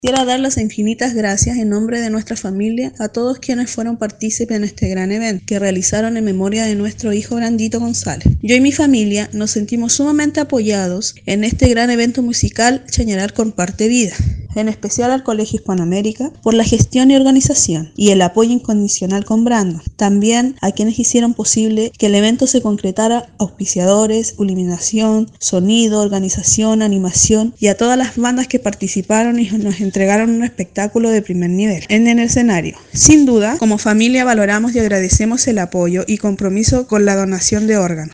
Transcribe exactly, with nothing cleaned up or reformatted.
Quiero dar las infinitas gracias en nombre de nuestra familia a todos quienes fueron partícipes en este gran evento que realizaron en memoria de nuestro hijo Brandito González. Yo y mi familia nos sentimos sumamente apoyados en este gran evento musical Chañaral Comparte Vida, en especial al Colegio Hispanoamérica por la gestión y organización y el apoyo incondicional con Brandon. También a quienes hicieron posible que el evento se concretara: auspiciadores, iluminación, sonido, organización, animación, y a todas las bandas que participaron y nos entregaron un espectáculo de primer nivel en el escenario. Sin duda, como familia valoramos y agradecemos el apoyo y compromiso con la donación de órganos.